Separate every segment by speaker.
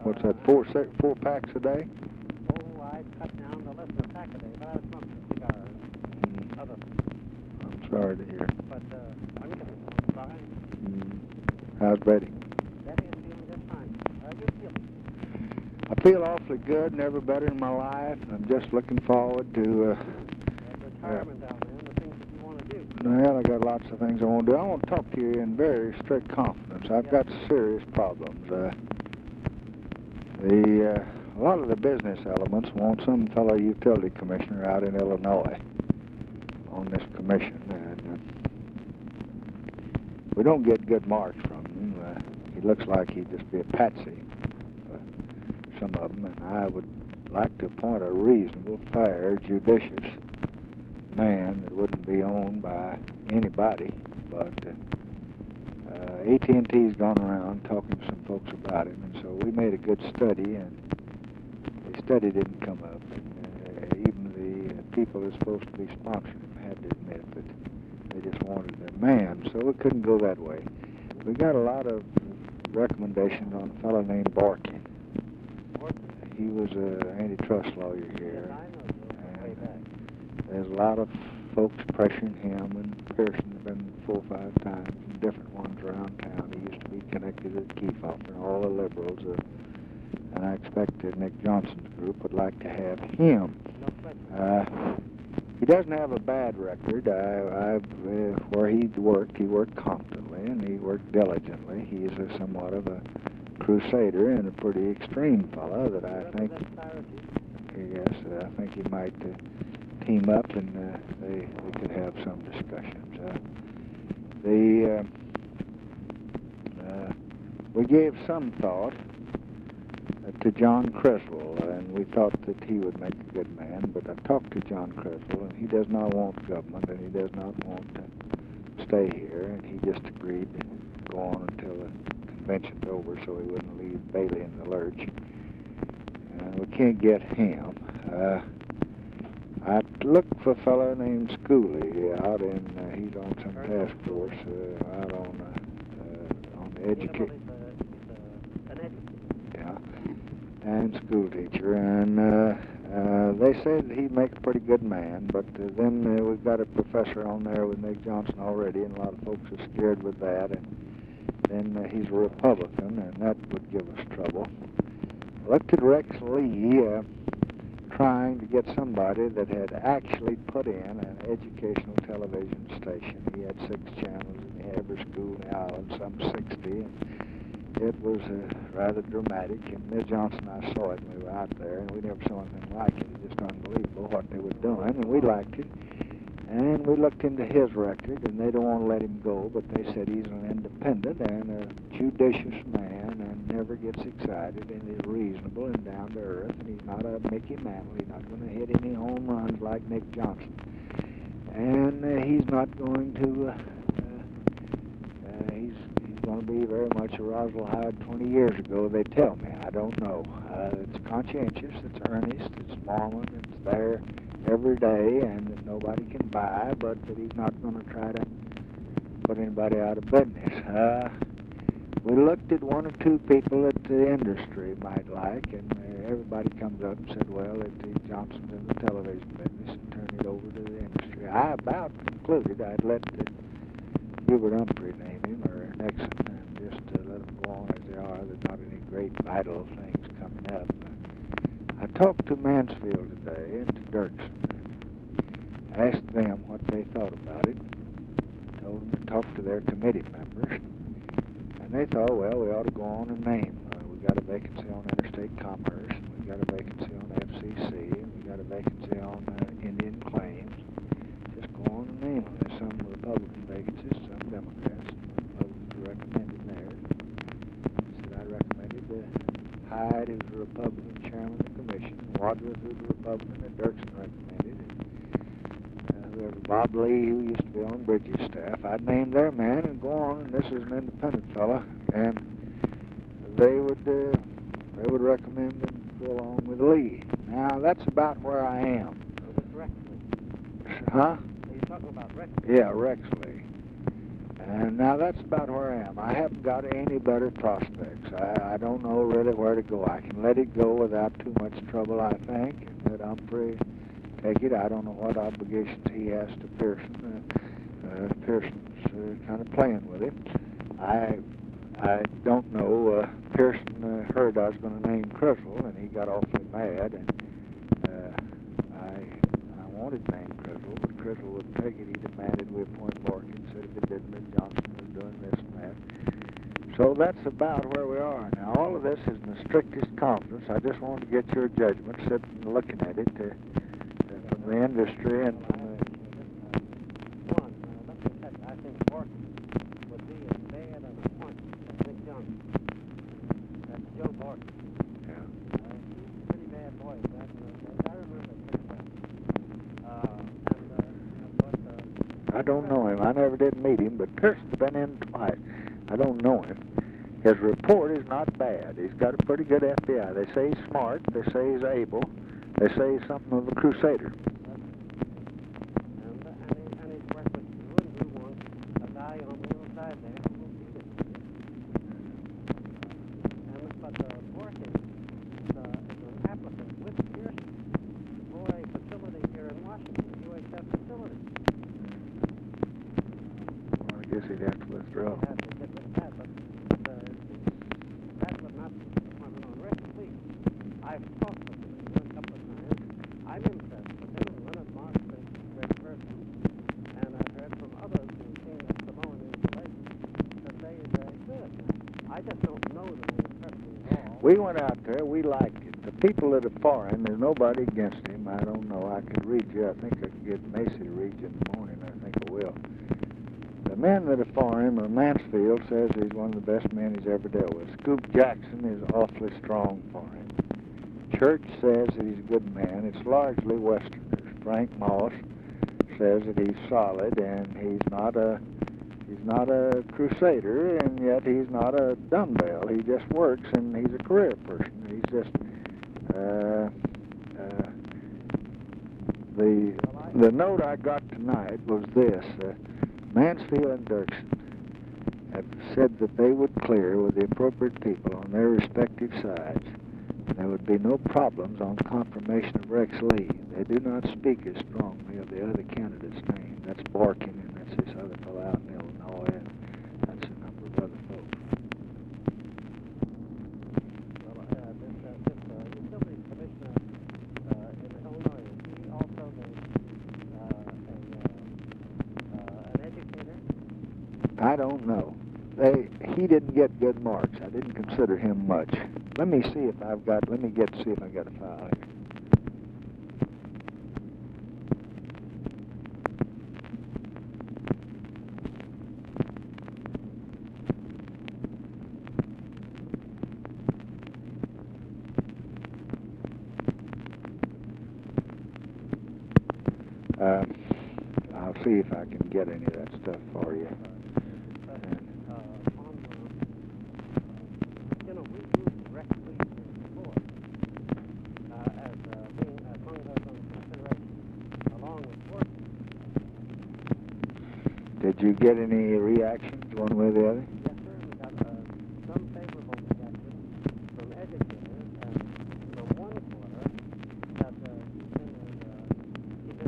Speaker 1: What's that, four packs a day?
Speaker 2: Oh, I cut down to less than a pack a day, but I smoke cigars. Other.
Speaker 1: I'm sorry to hear.
Speaker 2: But I'm fine.
Speaker 1: How's Betty?
Speaker 2: Betty is feeling just fine. How are you feeling?
Speaker 1: I feel awfully good, never better in my life. I'm just looking forward to...
Speaker 2: retirement down there and the things that you want to do.
Speaker 1: Well, I got lots of things I want to do. I want to talk to you in very strict confidence. I've got serious problems. A lot of the business elements want some fellow utility commissioner out in Illinois on this commission, and we don't get good marks from him. He looks like he'd just be a patsy, some of them, and I would like to appoint a reasonable, fair, judicious man that wouldn't be owned by anybody, but AT&T's gone around talking to some folks about him, and so we made a good study, and the study didn't come up, and even the people that's supposed to be sponsoring him had to admit that they just wanted a man, so we couldn't go that way. We got a lot of recommendations on a fellow named Borkin. He was an antitrust lawyer here. There's a lot of folks pressuring him, and Pearson's been 4 or 5 times, and different ones around town. He used to be connected with Kiefoff and all the liberals, and I expect that Nick Johnson's group would like to have him. He doesn't have a bad record. Where he worked competently, and he worked diligently. He's somewhat of a crusader and a pretty extreme fellow that I think, I think he might team up, and they could have some discussions. We gave some thought to John Creswell, and we thought that he would make a good man, but I talked to John Creswell, and he does not want government, and he does not want to stay here, and he just agreed to go on until the convention's over so he wouldn't leave Bailey in the lurch. We can't get him. I looked for a fellow named Schooley out in, he's on some task force out on the education. Yeah, and school teacher, and they say that he'd make a pretty good man, but then we've got a professor on there with Nick Johnson already, and a lot of folks are scared with that, and then he's a Republican, and that would give us trouble. Looked at Rex Lee, trying to get somebody that had actually put in an educational television station. He had 6 channels in the every school in the island, some 60, and it was rather dramatic. And Ms. Johnson and I saw it when we were out there, and we never saw anything like it. It's just unbelievable what they were doing, and we liked it. And we looked into his record, and they don't want to let him go, but they said he's an independent and a judicious man and never gets excited and is reasonable and down to earth, and he's not a Mickey Mantle. He's not going to hit any home runs like Nick Johnson. And he's not going to, he's going to be very much a Roswell Hyde 20 years ago, they tell me. I don't know. It's conscientious, it's earnest, it's Mormon, it's there every day, and that nobody can buy, but that he's not going to try to put anybody out of business. We looked at 1 or 2 people that the industry might like, and everybody comes up and said, well, that Johnson's in the television business and turn it over to the industry. I about concluded I'd let Hubert Humphrey name him, or Nixon, and just let them go on as they are. There's not any great vital things coming up. I talked to Mansfield today and to Dirksen. I asked them what they thought about it. Told them to talk to their committee members. And they thought, well, we ought to go on and name. We got a vacancy on interstate commerce, and we got a vacancy on FCC, and we got a vacancy on Indian claims. Just go on and name them. There's some Republican vacancies, some Democrats. Republicans recommended theirs. I said I recommended Hyde, who's a Republican chairman of the commission, Wadsworth, who's a Republican, and Dirksen recommended it. Whoever Bob Lee, who used to be on Bridges' staff, I'd name their man and go on, and this is an independent fella, and they would recommend and go along with Lee. Now, that's about where I am.
Speaker 2: Rex Lee.
Speaker 1: Huh?
Speaker 2: You're talking about Rex Lee.
Speaker 1: Yeah, Rex Lee. And now that's about where I am. I haven't got any better prospects. I don't know really where to go. I can let it go without too much trouble, I think. Let Humphrey take it. I don't know what obligations he has to Pearson. Pearson's kind of playing with him. I don't know. Pearson heard I was going to name Crizzle, and he got awfully mad. And I wanted to name Crizzle, but Crizzle wouldn't take it. He demanded we appoint Borkin. Said if it didn't, Miss Johnson was doing this and that. So that's about where we are. Now, all of this is in the strictest confidence. I just wanted to get your judgment, sitting and looking at it from the industry and from the...
Speaker 2: I think Borkin would be as bad an appointment as Miss Johnson. That's Joe Borkin.
Speaker 1: Yeah.
Speaker 2: He's a pretty bad boy. I remember pretty well.
Speaker 1: I don't know him. I never did meet him, but Pearson's been in twice. I don't know him. His report is not bad. He's got a pretty good FBI. They say he's smart. They say he's able. They say he's something of a crusader.
Speaker 2: And he's worked with you, and you want a guy on the other side there who will beat it. But Borkin is an applicant with Pearson for a facility here in Washington, UHF facility.
Speaker 1: Well, I guess he'd have to withdraw.
Speaker 2: Have to get rid of that, but that would not be an appointment on record, please. I've talked with him a couple of times. I'm impressed with him, and Leonard Marks is a great person. And I've heard from others who've seen the Samoan installation that they are very good. I just don't know the man personally at all.
Speaker 1: We went out there. We liked it. The people that are for him, there's nobody against him. I don't know. I could read you. I think I could get Macy to read you in the morning. I think I will. The men that are for him, Mansfield says he's one of the best men he's ever dealt with. Scoop Jackson is awfully strong for him. Church says that he's a good man. It's largely Westerners. Frank Moss says that he's solid, and he's not a crusader, and yet he's not a dumbbell. He just works, and he's a career person. He's just the note I got tonight was this. Mansfield and Dirksen have said that they would clear with the appropriate people on their respective sides. There would be no problems on confirmation of Rex Lee. They do not speak as strongly of the other candidate's name. That's Borkin, and that's this other fellow out in Illinois, and that's a number of other folks.
Speaker 2: Well, this utilities commissioner in Illinois, is he also an educator?
Speaker 1: I don't know. He didn't get good marks. I didn't consider him much. Let me see if I've got. Let me see if I got a file here. I'll see if I can get any of that stuff for you.
Speaker 2: We used Rex Lee before as being among those on consideration, along with Borkin.
Speaker 1: Did you get any reactions one way or the other?
Speaker 2: Yes, sir. We got some favorable reactions from educators, and from one quarter that he's been a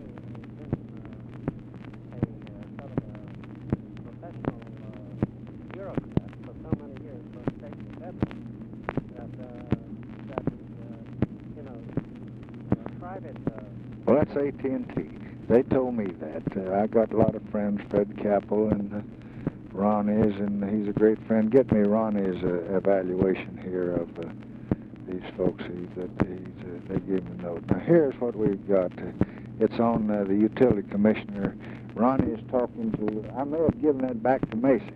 Speaker 2: sort of a professional bureaucrat for so many years for state and federal that he's private.
Speaker 1: Well, that's AT&T. They told me that. I got a lot of friends, Fred Capel and Ron is, and he's a great friend. Get me Ronnie's evaluation here of these folks. They gave me a note. Now, here's what we've got. It's on the utility commissioner. Ronnie is talking to, I may have given that back to Macy.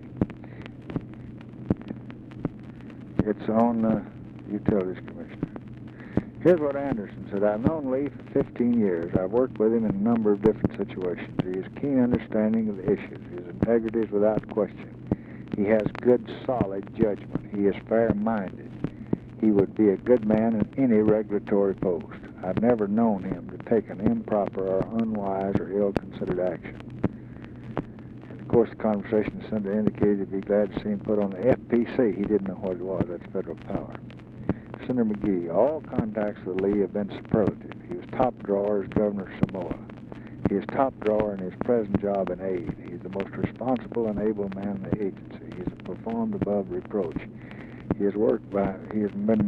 Speaker 1: It's on the utilities commissioner. Here's what Anderson said. I've known Lee for 15 years. I've worked with him in a number of different situations. He has keen understanding of the issues. His integrity is without question. He has good, solid judgment. He is fair-minded. He would be a good man in any regulatory post. I've never known him to take an improper or unwise or ill-considered action. And course, the conversation, the senator indicated he'd be glad to see him put on the FPC. He didn't know what it was. That's federal power. Senator McGee, all contacts with Lee have been superlative. He was top drawer as governor of Samoa. He is top drawer in his present job in aid. He is the most responsible and able man in the agency. He has performed above reproach. His work has been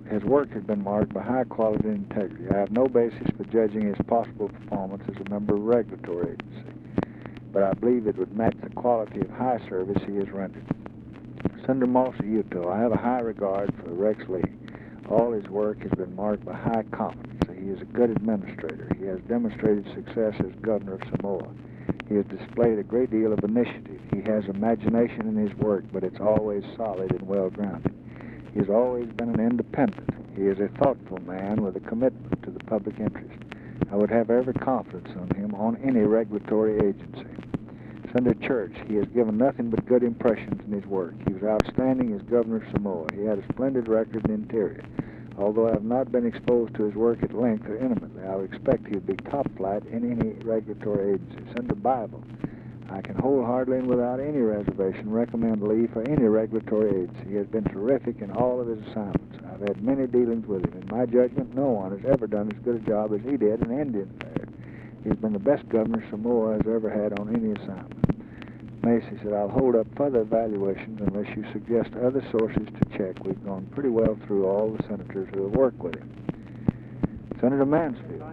Speaker 1: marked by high quality and integrity. I have no basis for judging his possible performance as a member of a regulatory agency, but I believe it would match the quality of high service he has rendered. Senator Moss of Utah, I have a high regard for Rex Lee. All his work has been marked by high competency. He is a good administrator. He has demonstrated success as governor of Samoa. He has displayed a great deal of initiative. He has imagination in his work, but it's always solid and well-grounded. He has always been an independent. He is a thoughtful man with a commitment to the public interest. I would have every confidence on him on any regulatory agency. Senator Church, he has given nothing but good impressions in his work. He was outstanding as governor of Samoa. He had a splendid record in the interior. Although I have not been exposed to his work at length or intimately, I would expect he would be top flight in any regulatory agency. Senator Bible, I can wholeheartedly and without any reservation recommend Lee for any regulatory agency. He has been terrific in all of his assignments. I've had many dealings with him. In my judgment, no one has ever done as good a job as he did in Indian Affairs. He's been the best governor Samoa has ever had on any assignment. Macy said, I'll hold up further evaluations unless you suggest other sources to check. We've gone pretty well through all the senators who have worked with him. Senator Mansfield,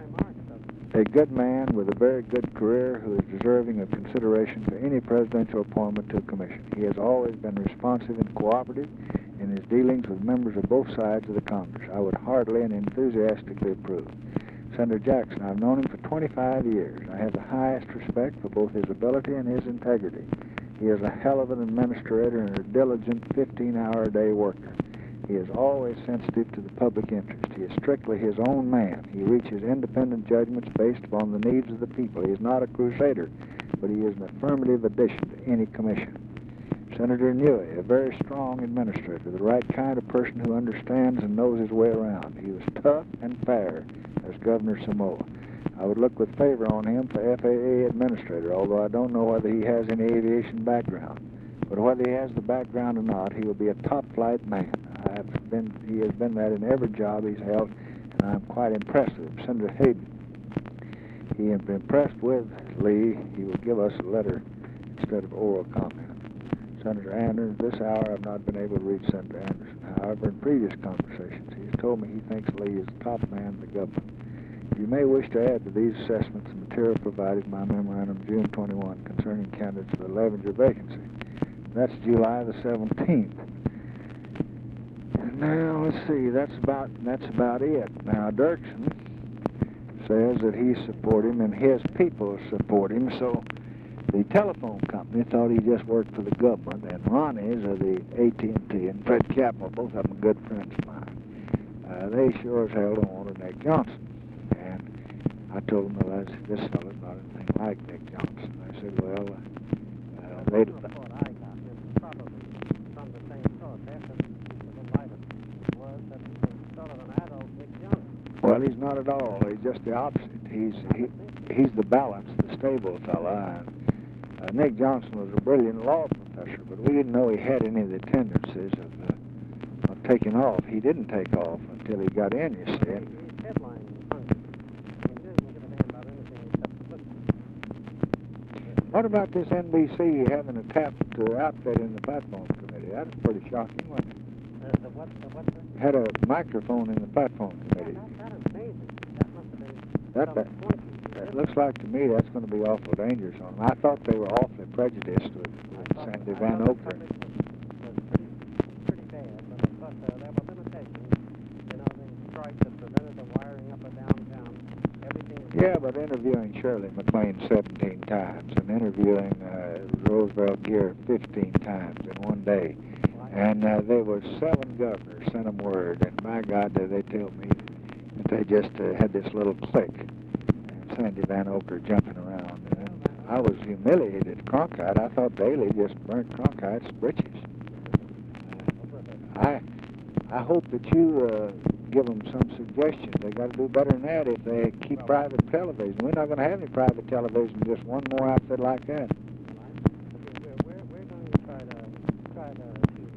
Speaker 1: a good man with a very good career who is deserving of consideration for any presidential appointment to a commission. He has always been responsive and cooperative in his dealings with members of both sides of the Congress. I would heartily and enthusiastically approve. Senator Jackson, I've known him for 25 years. I have the highest respect for both his ability and his integrity. He is a hell of an administrator and a diligent 15-hour-a-day worker. He is always sensitive to the public interest. He is strictly his own man. He reaches independent judgments based upon the needs of the people. He is not a crusader, but he is an affirmative addition to any commission. Senator Newey, a very strong administrator, the right kind of person who understands and knows his way around. He was tough and fair as governor of Samoa. I would look with favor on him for FAA administrator, although I don't know whether he has any aviation background. But whether he has the background or not, he will be a top-flight man. He has been that in every job he's held, and I'm quite impressed with him. Senator Hayden, he has been impressed with Lee. He will give us a letter instead of oral comment. Senator Anderson, this hour I've not been able to reach Senator Anderson. However, in previous conversations, he has told me he thinks Lee is the top man in the government. You may wish to add to these assessments the material provided in my memorandum June 21 concerning candidates for the Levenger vacancy. That's July the 17th. And now, let's see, that's about it. Now, Dirksen says that he support him and his people support him, so the telephone company thought he just worked for the government, and Ronnie's of the AT&T and Fred Capel, both of them good friends of mine. They sure as hell don't want a Nick Johnson. And I told them, well, this fellow's not anything like Nick Johnson. I said, well, they...
Speaker 2: The report I got is probably from the same source. After the light was that he was sort of an adult Nick Johnson.
Speaker 1: Well, he's not at all. He's just the opposite. He's the balanced, the stable fella. Nick Johnson was a brilliant law professor, but we didn't know he had any of the tendencies of taking off. He didn't take off until he got in, you see.
Speaker 2: He's headline hungry. He didn't give a damn about anything except publicity.
Speaker 1: What about this NBC having a tap to outfit in the platform committee? That was pretty shocking, wasn't it?
Speaker 2: The what, sir?
Speaker 1: Had a microphone in the platform committee.
Speaker 2: That is amazing. That must have been some flunky.
Speaker 1: It looks like to me that's going to be awful dangerous on them. I thought they were awfully prejudiced with Sandy Van Oker.
Speaker 2: Pretty bad, but there were limitations. You know, the strike that prevented the wiring up or downtown, everything.
Speaker 1: Yeah, but interviewing Shirley MacLaine 17 times and interviewing Roosevelt Gear 15 times in one day. And there were 7 governors sent them word, and my God, did they tell me that they just had this little click. Sandy Van Oker jumping around. And I was humiliated at Cronkite. I thought Daley just burnt Cronkite's britches. I hope that you give them some suggestions. They got to do better than that if they keep private television. We're not going to have any private television, just one more outfit like that.
Speaker 2: try to use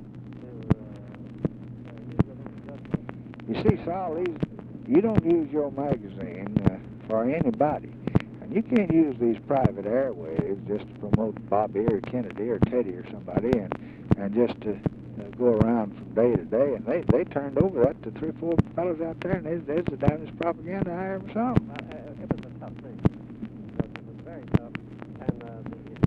Speaker 2: a little judgment.
Speaker 1: You see, Saul, you don't use your magazine for anybody. And you can't use these private airwaves just to promote Bobby or Kennedy or Teddy or somebody and just to go around from day to day. And they turned over that to 3 or 4 fellows out there, and there's the damnedest propaganda I ever saw.
Speaker 2: It was a tough thing. It was very tough. And the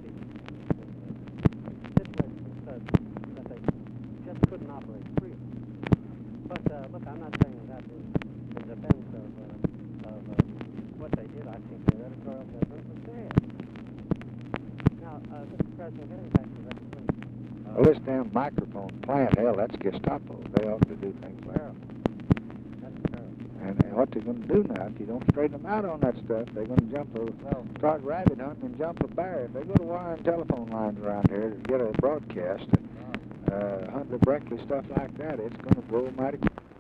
Speaker 2: situation was such that they just couldn't operate freely. But look, I'm not saying that in defense of what they did. I think their editorial judgment was bad. Now, Mr. President, getting back to that thing.
Speaker 1: Well, this damn microphone plant, hell, that's Gestapo. They ought to do things like that.
Speaker 2: That's terrible.
Speaker 1: And what they're going to do now, if you don't straighten them out on that stuff, they're going to start rabbit hunting and jump a bear. If they go to wire and telephone lines around here to get a broadcast and hunt the Breckley stuff like that, it's going to grow mighty quick.